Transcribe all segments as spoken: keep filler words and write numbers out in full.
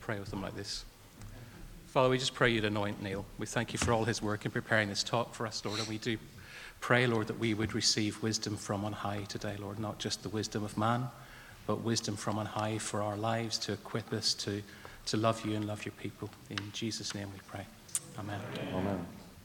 Pray with them like this. Father, we just pray you'd anoint Neil. We thank you for all his work in preparing this talk for us, Lord, and we do pray, Lord, that we would receive wisdom from on high today, Lord, not just the wisdom of man, but wisdom from on high for our lives, to equip us to, to love you and love your people. In Jesus' name we pray. Amen. Amen.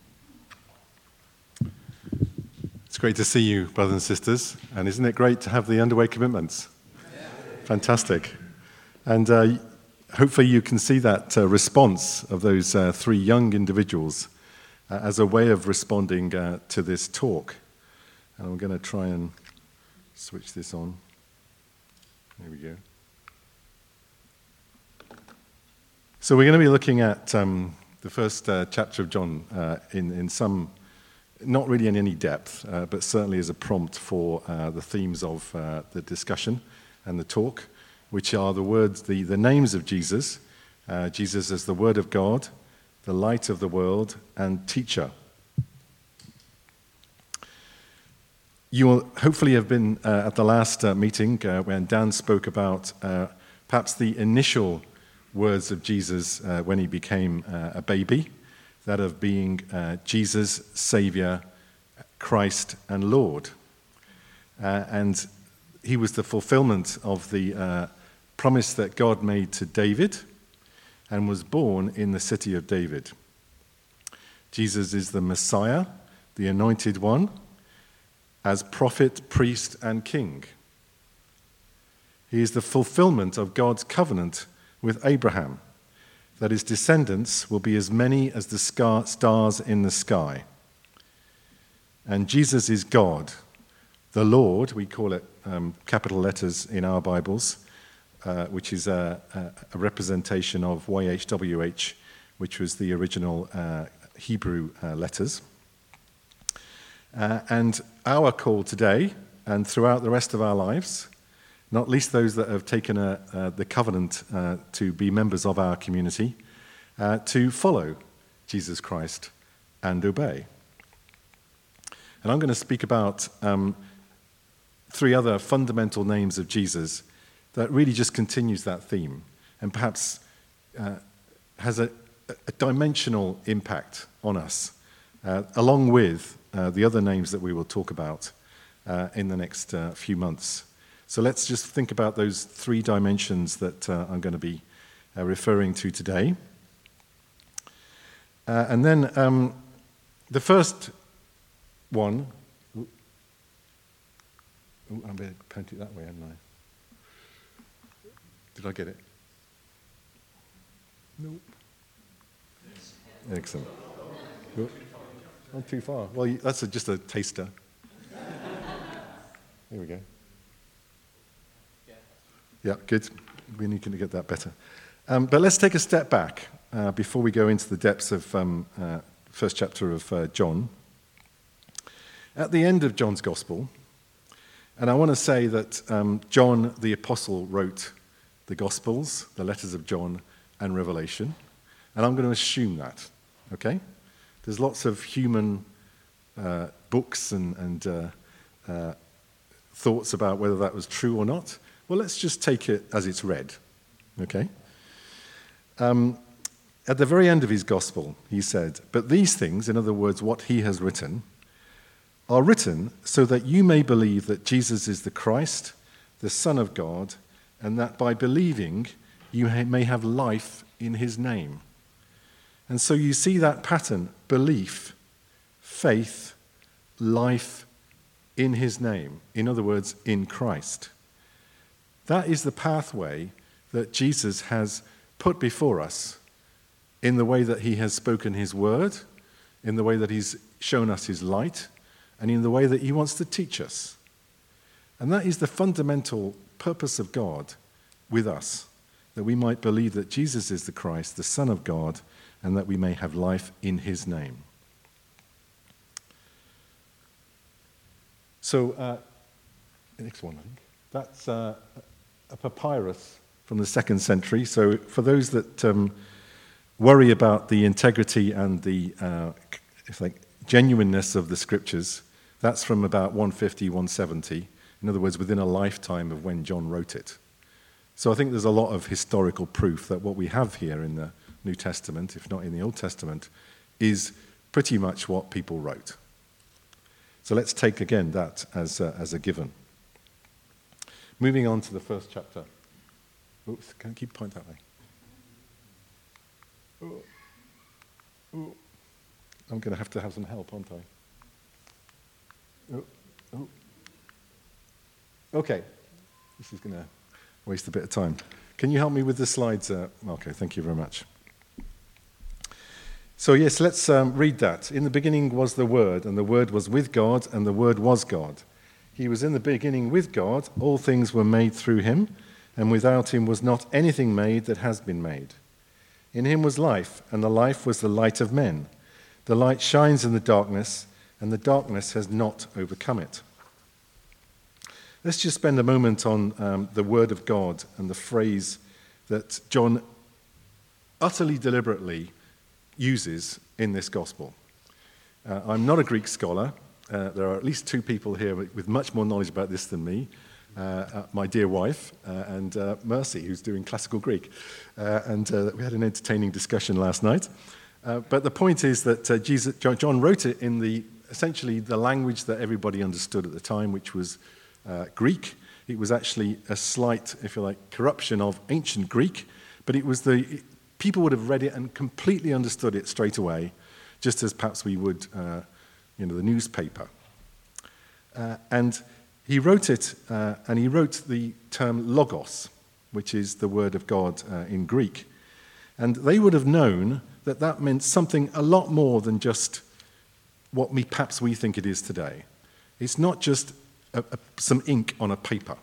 It's great to see you, brothers and sisters, and isn't it great to have the underway commitments? Yeah. Fantastic. And uh, hopefully you can see that uh, response of those uh, three young individuals uh, as a way of responding uh, to this talk. And I'm going to try and switch this on. There we go. So we're going to be looking at um, the first uh, chapter of John uh, in, in some, not really in any depth, uh, but certainly as a prompt for uh, the themes of uh, the discussion and the talk, which are the words, the, the names of Jesus, uh, Jesus as the Word of God, the light of the world, and teacher. You will hopefully have been uh, at the last uh, meeting uh, when Dan spoke about uh, perhaps the initial words of Jesus uh, when he became uh, a baby, that of being uh, Jesus, Savior, Christ, and Lord. Uh, and he was the fulfillment of the uh, promise that God made to David and was born in the city of David. Jesus is the Messiah, the Anointed One, as prophet, priest, and king. He is the fulfillment of God's covenant with Abraham, that his descendants will be as many as the stars in the sky. And Jesus is God, the Lord, we call it um, capital letters in our Bibles, uh, which is a, a representation of Y H W H, which was the original uh, Hebrew uh, letters. Uh, and our call today, and throughout the rest of our lives, not least those that have taken a, uh, the covenant uh, to be members of our community, uh, to follow Jesus Christ and obey. And I'm going to speak about um, three other fundamental names of Jesus that really just continues that theme and perhaps uh, has a, a dimensional impact on us, uh, along with uh, the other names that we will talk about uh, in the next uh, few months. So let's just think about those three dimensions that uh, I'm going to be uh, referring to today. Uh, and then um, the first one, ooh, I'm going to point it that way, haven't I? Did I get it? Nope. Excellent. Good. Not too far. Well, that's a, just a taster. Here we go. Yeah, good. We need to get that better. Um, but let's take a step back uh, before we go into the depths of um, uh, first chapter of uh, John. At the end of John's Gospel, and I want to say that um, John the Apostle wrote the Gospels, the letters of John, and Revelation, and I'm going to assume that, okay? There's lots of human uh, books and, and uh, uh, thoughts about whether that was true or not. Well, let's just take it as it's read, okay? Um, at the very end of his gospel, he said, "But these things," in other words, what he has written, "are written so that you may believe that Jesus is the Christ, the Son of God, and that by believing you may have life in his name." And so you see that pattern: belief, faith, life in his name. In other words, in Christ. That is the pathway that Jesus has put before us in the way that he has spoken his word, in the way that he's shown us his light, and in the way that he wants to teach us. And that is the fundamental purpose of God with us, that we might believe that Jesus is the Christ, the Son of God, and that we may have life in his name. So, uh, the next one, I think. That's uh, a papyrus from the second century. So for those that um, worry about the integrity and the uh, if like, genuineness of the scriptures, that's from about one fifty, one seventy. In other words, within a lifetime of when John wrote it. So I think there's a lot of historical proof that what we have here in the New Testament, if not in the Old Testament, is pretty much what people wrote. So let's take again that as a, as a given. Moving on to the first chapter. Oops, can I keep point that way? Oh. Oh. I'm going to have to have some help, aren't I? Oh. Oh. Okay. This is going to waste a bit of time. Can you help me with the slides? Uh, okay, thank you very much. So yes, let's um, read that. In the beginning was the Word, and the Word was with God, and the Word was God. He was in the beginning with God. All things were made through him, and without him was not anything made that has been made. In him was life, and the life was the light of men. The light shines in the darkness, and the darkness has not overcome it. Let's just spend a moment on um, the Word of God and the phrase that John utterly deliberately uses in this gospel. Uh, I'm not a Greek scholar. Uh, there are at least two people here with, with much more knowledge about this than me. Uh, uh, my dear wife uh, and uh, Mercy, who's doing classical Greek. Uh, and uh, we had an entertaining discussion last night. Uh, but the point is that uh, Jesus, John wrote it in the essentially the language that everybody understood at the time, which was uh, Greek. It was actually a slight, if you like, corruption of ancient Greek, but it was the people would have read it and completely understood it straight away, just as perhaps we would, uh, you know, the newspaper. Uh, and he wrote it, uh, and he wrote the term logos, which is the word of God uh, in Greek. And they would have known that that meant something a lot more than just what we, perhaps we think it is today. It's not just a, a, some ink on a paper.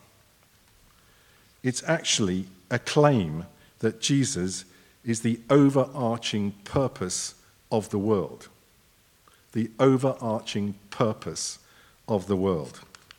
It's actually a claim that Jesus is the overarching purpose of the world. The overarching purpose of the world.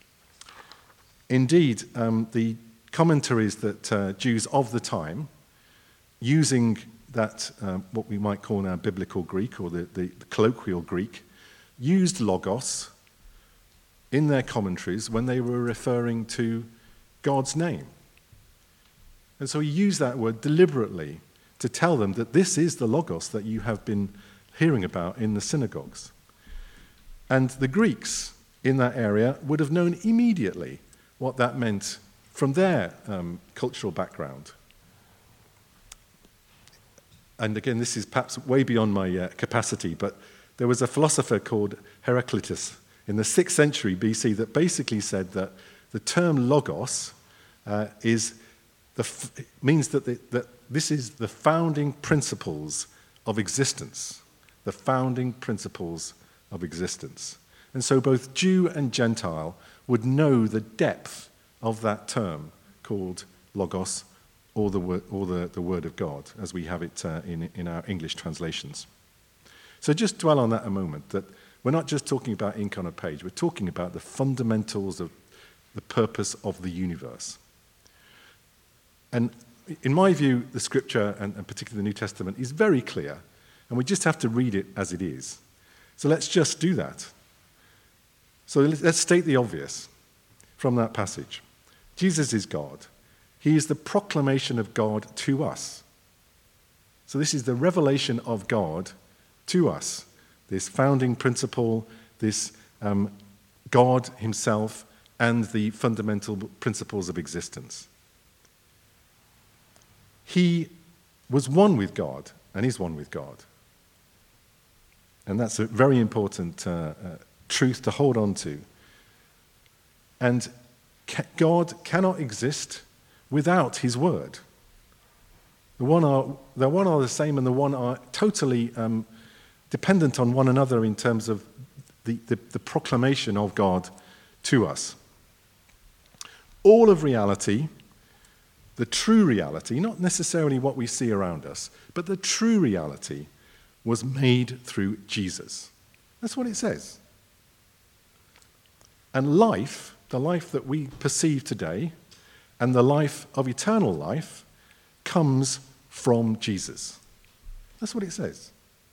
Indeed, um, the commentaries that uh, Jews of the time, using that, um, what we might call now biblical Greek, or the, the, the colloquial Greek, used logos in their commentaries when they were referring to God's name. And so he used that word deliberately to tell them that this is the logos that you have been hearing about in the synagogues. And the Greeks in that area would have known immediately what that meant from their um, cultural background. And again, this is perhaps way beyond my uh, capacity, but there was a philosopher called Heraclitus in the sixth century B C that basically said that the term logos uh, is the f- means that, the, that this is the founding principles of existence. The founding principles of existence. And so both Jew and Gentile would know the depth of that term called logos, or the word, or the, the word of God, as we have it uh, in, in our English translations. So just dwell on that a moment, that we're not just talking about ink on a page, we're talking about the fundamentals of the purpose of the universe. And in my view, the scripture, and, and particularly the New Testament, is very clear, and we just have to read it as it is. So let's just do that. So let's state the obvious from that passage. Jesus is God. He is the proclamation of God to us. So this is the revelation of God to us, this founding principle, this um, God himself, and the fundamental principles of existence. He was one with God, and is one with God. And that's a very important uh, uh, truth to hold on to. And ca- God cannot exist without his word. The one are, the one are the same, and the one are totally um, dependent on one another in terms of the, the, the proclamation of God to us. All of reality, the true reality, not necessarily what we see around us, but the true reality was made through Jesus. That's what it says. And life, the life that we perceive today, and the life of eternal life, comes from Jesus. That's what it says.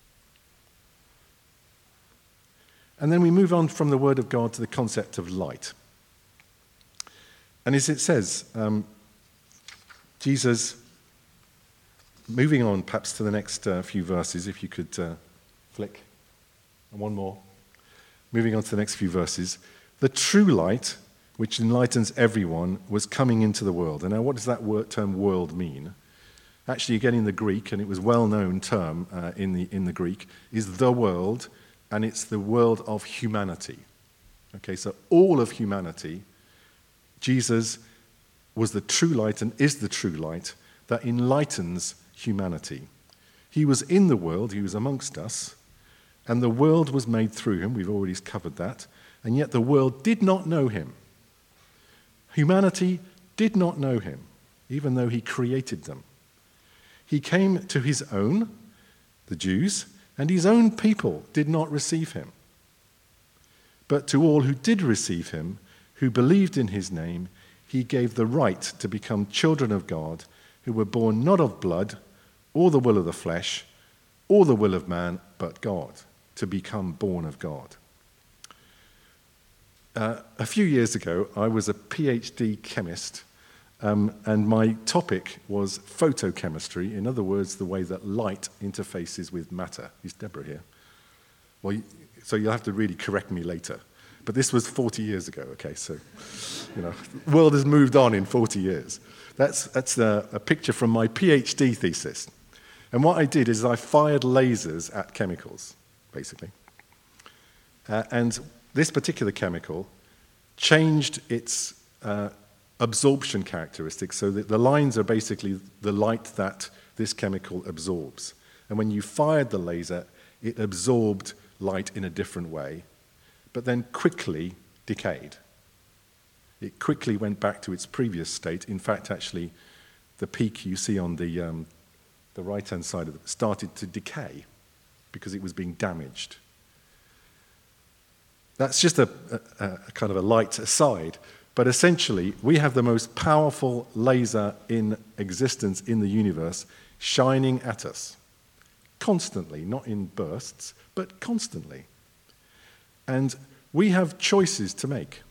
And then we move on from the Word of God to the concept of light. And as it says, um, Jesus, moving on perhaps to the next uh, few verses, if you could uh, flick, and one more. Moving on to the next few verses. The true light, which enlightens everyone, was coming into the world. And now what does that word, term world mean? Actually, again in the Greek, and it was a well-known term uh, in, the, in the Greek, is the world, and it's the world of humanity. Okay, so all of humanity, Jesus was the true light and is the true light that enlightens humanity. He was in the world, he was amongst us, and the world was made through him. We've already covered that. And yet the world did not know him. Humanity did not know him, even though he created them. He came to his own, the Jews, and his own people did not receive him. But to all who did receive him, who believed in his name, he gave the right to become children of God, who were born not of blood, or the will of the flesh, or the will of man, but God, to become born of God. Uh, a few years ago, I was a PhD chemist, um, and my topic was photochemistry, in other words, the way that light interfaces with matter. Is Deborah here? Well, so you'll have to really correct me later. But this was forty years ago, okay, so, you know, the world has moved on in forty years. That's, that's a, a picture from my PhD thesis. And what I did is I fired lasers at chemicals, basically. Uh, and this particular chemical changed its uh, absorption characteristics so that the lines are basically the light that this chemical absorbs. And when you fired the laser, it absorbed light in a different way, but then quickly decayed. It quickly went back to its previous state. In fact, actually, the peak you see on the, um, the right-hand side of it started to decay because it was being damaged. That's just a, a, a kind of a light aside, but essentially, we have the most powerful laser in existence in the universe shining at us, constantly, not in bursts, but constantly. And we have choices to make.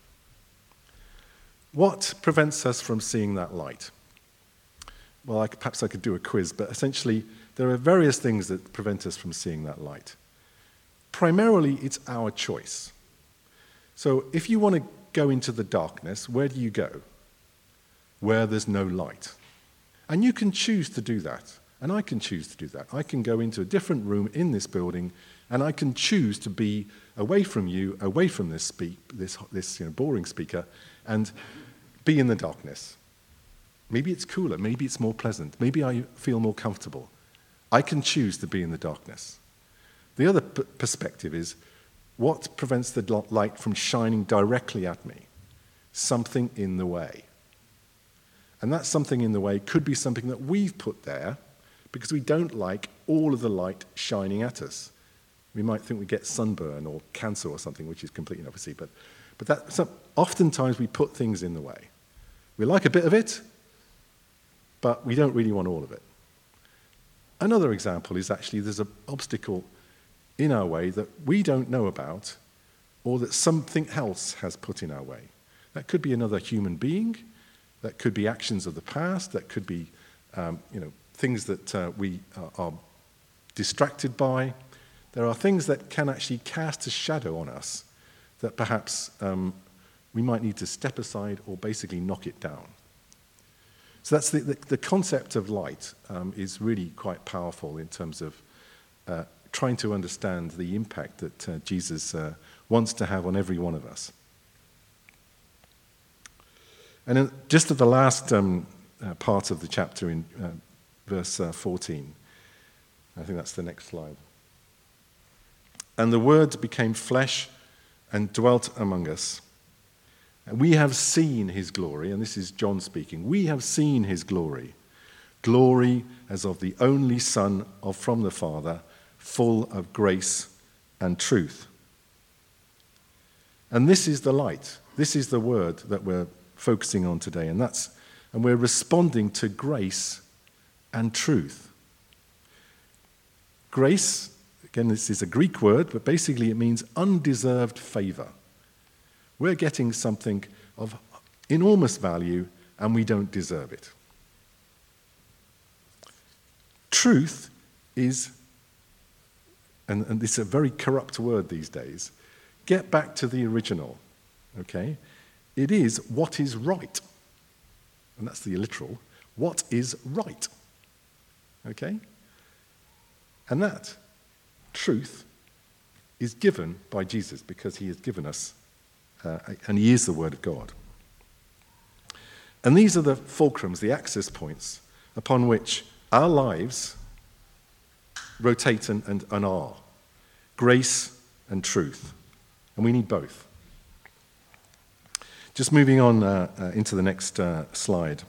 What prevents us from seeing that light? Well, I, perhaps I could do a quiz, but essentially, there are various things that prevent us from seeing that light. Primarily, it's our choice. So if you want to go into the darkness, where do you go? Where there's no light. And you can choose to do that, and I can choose to do that. I can go into a different room in this building, and I can choose to be away from you, away from this speak, this, this you know, boring speaker, and be in the darkness. Maybe it's cooler, maybe it's more pleasant, maybe I feel more comfortable. I can choose to be in the darkness. The other p- perspective is, what prevents the light from shining directly at me? Something in the way. And that something in the way could be something that we've put there because we don't like all of the light shining at us. We might think we get sunburn or cancer or something, which is completely opposite. But, but that, so oftentimes we put things in the way. We like a bit of it, but we don't really want all of it. Another example is actually there's an obstacle in our way that we don't know about or that something else has put in our way. That could be another human being, that could be actions of the past, that could be um, you know, things that uh, we are, are distracted by. There are things that can actually cast a shadow on us that perhaps um, we might need to step aside or basically knock it down. So that's the, the, the concept of light um, is really quite powerful in terms of uh, trying to understand the impact that uh, Jesus uh, wants to have on every one of us. And in, just at the last um, uh, part of the chapter in uh, verse uh, fourteen, I think that's the next slide. And the Word became flesh and dwelt among us. And we have seen his glory, and this is John speaking. We have seen his glory, glory as of the only Son of from the Father, full of grace and truth. And this is the light. This is the word that we're focusing on today, and that's and we're responding to grace and truth. Grace, again, this is a Greek word, but basically it means undeserved favor. We're getting something of enormous value, and we don't deserve it. truth is, and, and this is a very corrupt word these days, get back to the original, okay? It is what is right. And that's the literal. What is right? Okay? And that truth is given by Jesus because he has given us, uh, and he is the Word of God. And these are the fulcrums, the access points, upon which our lives rotate and, and, and are. Grace and truth. And we need both. Just moving on uh, uh, into the next uh, slide.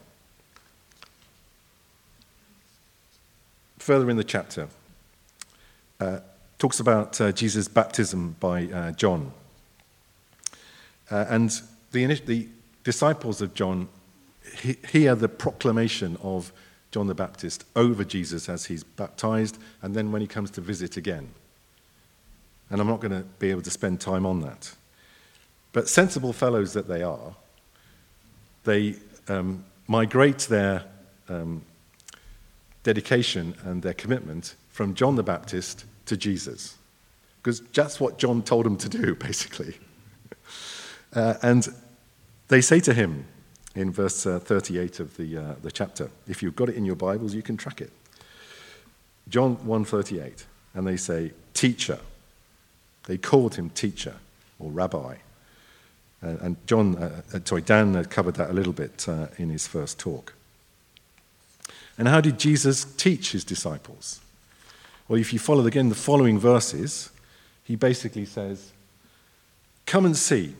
Further in the chapter, uh, talks about uh, Jesus' baptism by uh, John. Uh, and the, the disciples of John he, hear the proclamation of John the Baptist over Jesus as he's baptized, and then when he comes to visit again. And I'm not going to be able to spend time on that. But sensible fellows that they are, they um, migrate their um, dedication and their commitment from John the Baptist to Jesus. Because that's what John told them to do, basically. uh, and they say to him, in verse uh, thirty-eight of the, uh, the chapter, if you've got it in your Bibles, you can track it. John one thirty-eight, and they say, teacher. They called him teacher or rabbi. Uh, and John, uh, sorry, Dan uh, covered that a little bit uh, in his first talk. And how did Jesus teach his disciples? Well, if you follow again the following verses, he basically says, come and see.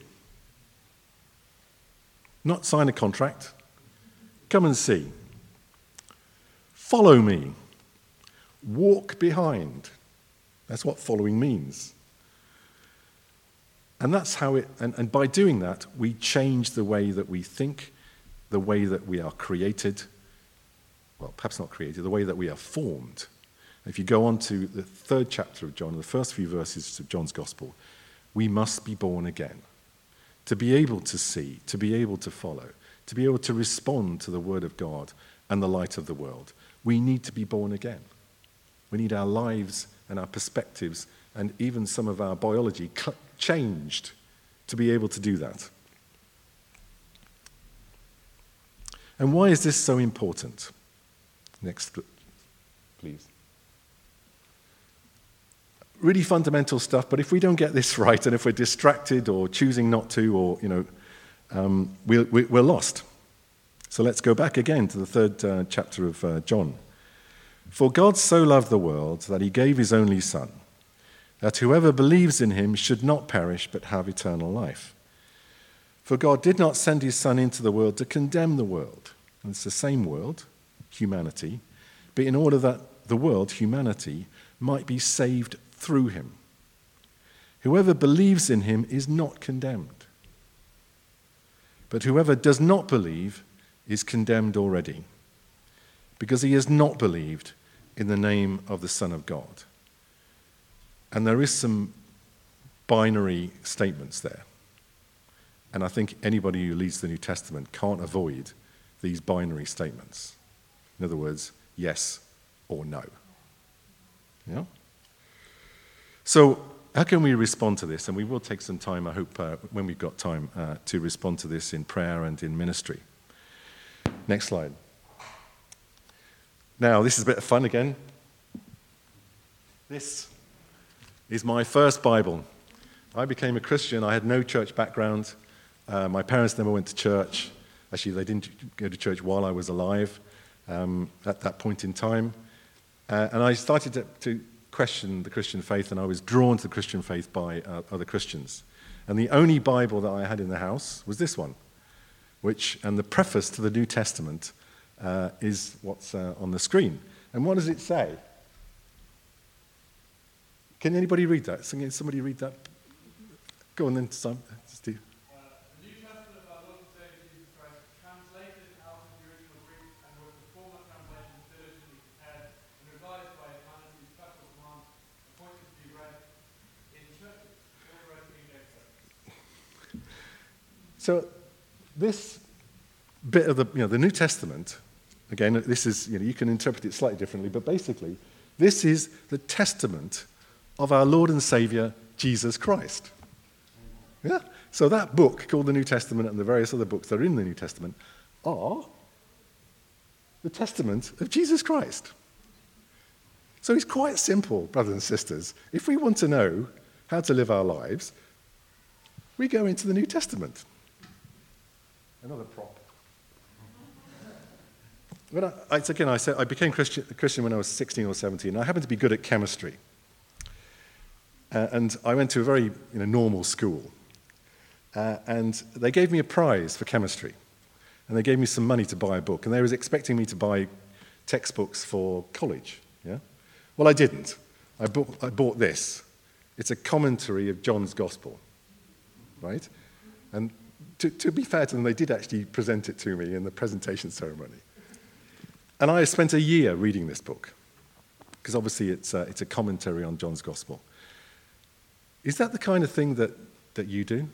Not sign a contract. Come and see. Follow me. Walk behind. That's what following means. And that's how it, and, and by doing that, we change the way that we think, the way that we are created, well, perhaps not created, the way that we are formed. If you go on to the third chapter of John, the first few verses of John's Gospel, we must be born again. To be able to see, to be able to follow, to be able to respond to the Word of God and the light of the world, we need to be born again. We need our lives and our perspectives and even some of our biology cl- changed to be able to do that. And why is this so important? Next, please. Really fundamental stuff, but if we don't get this right, and if we're distracted or choosing not to, or, you know, um, we're, we're lost. So let's go back again to the third uh, chapter of uh, John. For God so loved the world that he gave his only Son, that whoever believes in him should not perish but have eternal life. For God did not send his Son into the world to condemn the world. And it's the same world, humanity, but in order that the world, humanity, might be saved through him. Whoever believes in him is not condemned. But whoever does not believe is condemned already, because he has not believed in the name of the Son of God. And there is some binary statements there. And I think anybody who reads the New Testament can't avoid these binary statements. In other words, yes or no. Yeah? So how can we respond to this? And we will take some time, I hope, uh, when we've got time, uh, to respond to this in prayer and in ministry. Next slide. Now, this is a bit of fun again. This is my first Bible. I became a Christian. I had no church background. Uh, my parents never went to church. Actually, they didn't go to church while I was alive um, at that point in time. Uh, and I started to, to question the Christian faith, and I was drawn to the Christian faith by uh, other Christians. And the only Bible that I had in the house was this one, which, and the preface to the New Testament uh, is what's uh, on the screen. And what does it say? Can anybody read that? Can somebody read that? Go on then, Steve. Uh, the New Testament of our Lord and Savior Jesus Christ, translated out of the original Greek and with the former translation diligently prepared and revised by His Majesty's special command, appointed to be read in churches, all the rest being excerpts. So this bit of the, you know, the New Testament Again, this is, you know, you can interpret it slightly differently, but basically, this is the testament of our Lord and Savior, Jesus Christ. Yeah? So that book called the New Testament and the various other books that are in the New Testament are the testament of Jesus Christ. So it's quite simple, brothers and sisters. If we want to know how to live our lives, we go into the New Testament. Another prop. When I, I, again, I said I became Christian, Christian when I was sixteen or seventeen. I happened to be good at chemistry. Uh, and I went to a very you know, normal school. Uh, and they gave me a prize for chemistry. And they gave me some money to buy a book. And they was expecting me to buy textbooks for college. Yeah? Well, I didn't. I bought, I bought this. It's a commentary of John's Gospel. Right? And to, to be fair to them, they did actually present it to me in the presentation ceremony. And I spent a year reading this book. Because obviously it's a, it's a commentary on John's Gospel. Is that the kind of thing that, that you do?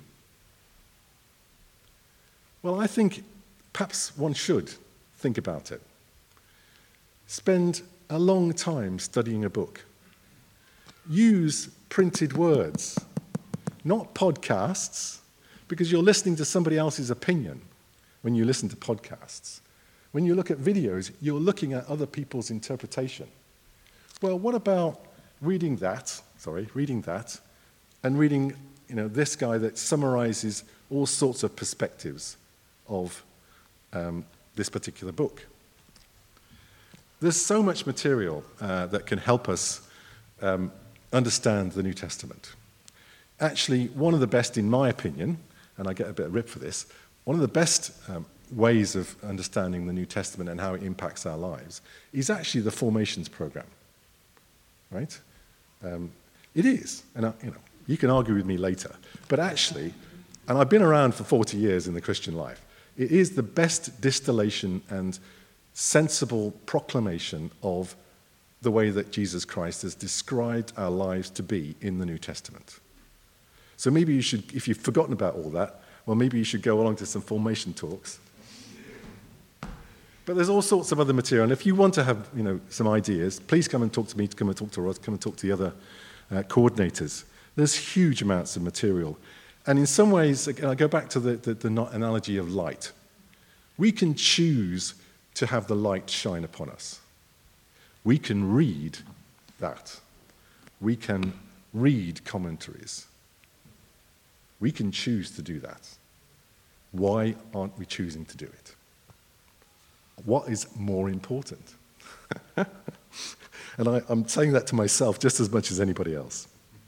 Well, I think perhaps one should think about it. Spend a long time studying a book. Use printed words, not podcasts, because you're listening to somebody else's opinion when you listen to podcasts. When you look at videos, you're looking at other people's interpretation. Well, what about reading that, sorry, reading that, and reading, you know, this guy that summarizes all sorts of perspectives of um, this particular book. There's so much material uh, that can help us um, understand the New Testament. Actually, one of the best, in my opinion, and I get a bit of rip for this, one of the best um, ways of understanding the New Testament and how it impacts our lives is actually the Formations program, right? Um, it is, and I, you know, you can argue with me later, but actually, and I've been around for forty years in the Christian life, it is the best distillation and sensible proclamation of the way that Jesus Christ has described our lives to be in the New Testament. So maybe you should, if you've forgotten about all that, well, maybe you should go along to some formation talks. But there's all sorts of other material, and if you want to have, you know, some ideas, please come and talk to me, come and talk to Roz, come and talk to the other uh, coordinators. There's huge amounts of material. And in some ways, again, I go back to the, the, the analogy of light. We can choose to have the light shine upon us. We can read that. We can read commentaries. We can choose to do that. Why aren't we choosing to do it? What is more important? And I, I'm saying that to myself just as much as anybody else.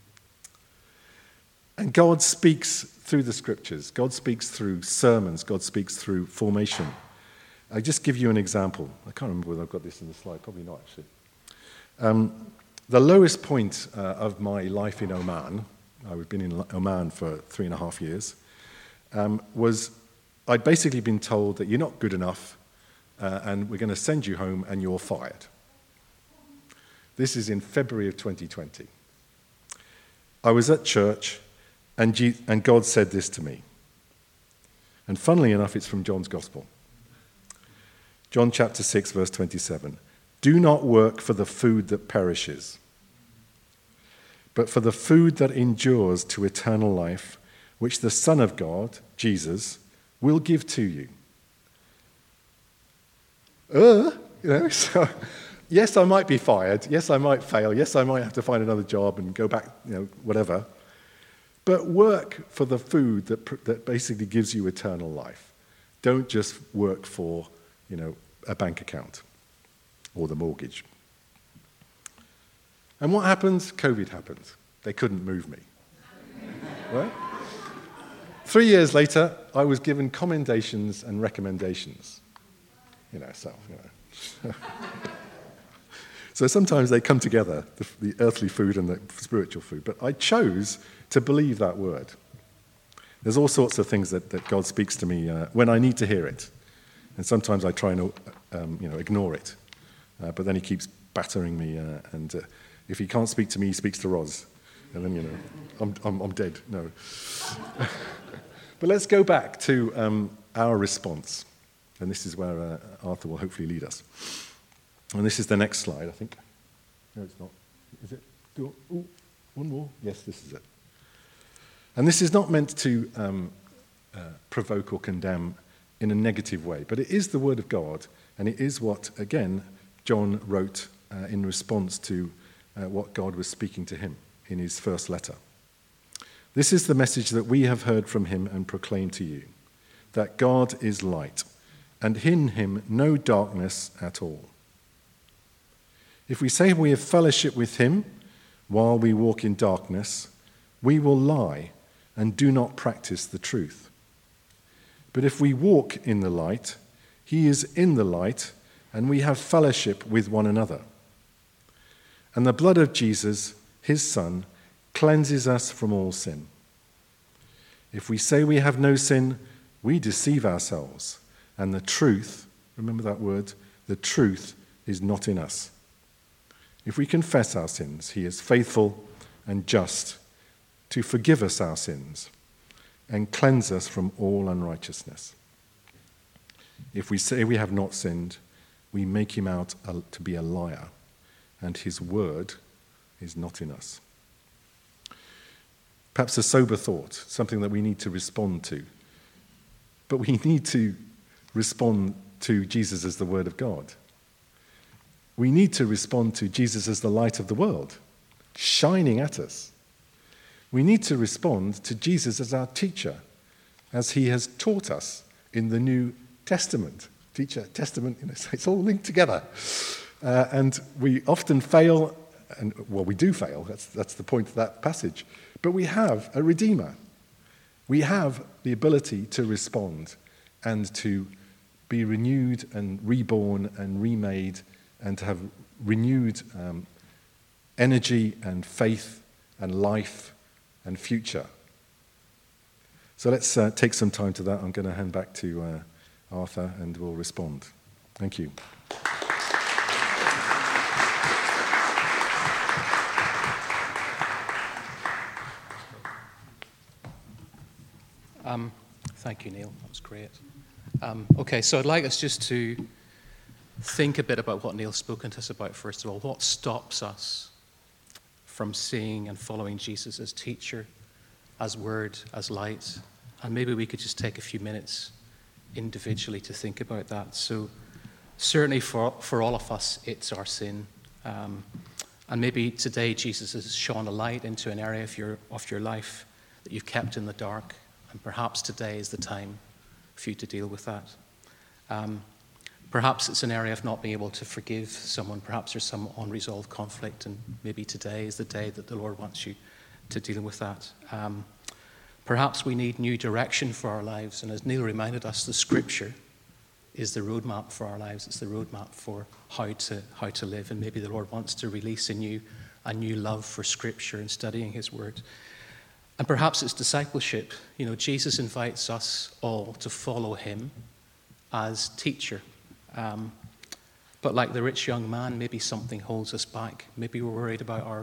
And God speaks through the scriptures. God speaks through sermons. God speaks through formation. I just give you an example. I can't remember whether I've got this in the slide. Probably not, actually. Um, the lowest point uh, of my life in Oman, I've been in Oman for three and a half years, um, was I'd basically been told that you're not good enough uh, and we're going to send you home and you're fired. This is in February of twenty twenty. I was at church and, G- and God said this to me. And funnily enough, it's from John's Gospel. John chapter six, verse twenty-seven. Do not work for the food that perishes, but for the food that endures to eternal life, which the Son of God, Jesus, will give to you. Uh, you know, so yes, I might be fired. Yes, I might fail. Yes, I might have to find another job and go back, you know, whatever. But work for the food that that basically gives you eternal life. Don't just work for, you know, a bank account or the mortgage. And what happened? COVID happened. They couldn't move me. Right? Three years later, I was given commendations and recommendations. You know, so, you know. So sometimes they come together, the, the earthly food and the spiritual food. But I chose to believe that word. There's all sorts of things that, that God speaks to me uh, when I need to hear it. And sometimes I try and um, you know, ignore it. Uh, but then he keeps battering me. Uh, and uh, if he can't speak to me, he speaks to Roz. And then, you know, I'm, I'm, I'm dead. No. But let's go back to um, our response. And this is where uh, Arthur will hopefully lead us. And this is the next slide, I think. No, it's not. Is it? Do, ooh, one more? Yes, this is it. And this is not meant to um, uh, provoke or condemn in a negative way, but it is the Word of God, and it is what, again, John wrote uh, in response to uh, what God was speaking to him in his first letter. This is the message that we have heard from him and proclaim to you, that God is light, and in him no darkness at all. If we say we have fellowship with him while we walk in darkness, we will lie and do not practice the truth. But if we walk in the light, he is in the light, and we have fellowship with one another. And the blood of Jesus, his Son, cleanses us from all sin. If we say we have no sin, we deceive ourselves, and the truth, remember that word, the truth is not in us. If we confess our sins, he is faithful and just to forgive us our sins and cleanse us from all unrighteousness. If we say we have not sinned, we make him out to be a liar, and his word is not in us. Perhaps a sober thought, something that we need to respond to. But we need to respond to Jesus as the Word of God. We need to respond to Jesus as the light of the world, shining at us. We need to respond to Jesus as our teacher, as he has taught us in the New Testament. Teacher, Testament, you know, it's all linked together. Uh, and we often fail, and well, we do fail, that's, that's the point of that passage. But we have a Redeemer. We have the ability to respond and to be renewed and reborn and remade and to have renewed um, energy and faith and life and future. So let's uh, take some time to that. I'm going to hand back to uh, Arthur and we'll respond. Thank you. Um, thank you, Neil. That was great. Um, okay, so I'd like us just to think a bit about what Neil's spoken to us about, first of all. What stops us from seeing and following Jesus as teacher, as word, as light? And maybe we could just take a few minutes individually to think about that. So certainly for, for all of us, it's our sin. Um, and maybe today Jesus has shone a light into an area of your, of your life that you've kept in the dark. And perhaps today is the time for you to deal with that. Um, perhaps it's an area of not being able to forgive someone. Perhaps there's some unresolved conflict, and maybe today is the day that the Lord wants you to deal with that. Um, perhaps we need new direction for our lives. And as Neil reminded us, the Scripture is the roadmap for our lives. It's the roadmap for how to how to live. And maybe the Lord wants to release in you a new love for Scripture and studying His Word. And perhaps it's discipleship. You know, Jesus invites us all to follow him as teacher. Um, but like the rich young man, maybe something holds us back. Maybe we're worried about our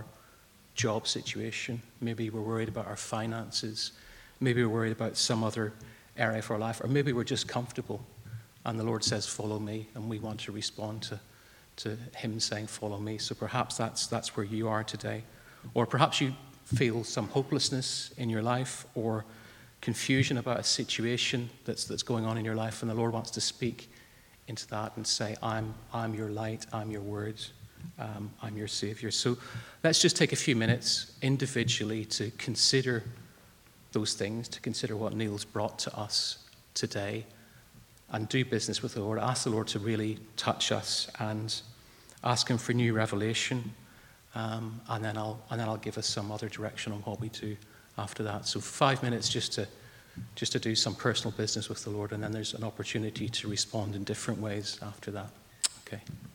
job situation. Maybe we're worried about our finances. Maybe we're worried about some other area of our life. Or maybe we're just comfortable. And the Lord says, follow me. And we want to respond to, to him saying, follow me. So perhaps that's that's where you are today. Or perhaps you feel some hopelessness in your life or confusion about a situation that's that's going on in your life, and the Lord wants to speak into that and say, I'm I'm your light, I'm your word, um, I'm your Savior. So let's just take a few minutes individually to consider those things, to consider what Neil's brought to us today, and do business with the Lord. Ask the Lord to really touch us and ask him for new revelation. Um, and then I'll and then I'll give us some other direction on what we do after that. So five minutes just to just to do some personal business with the Lord, and then there's an opportunity to respond in different ways after that. Okay.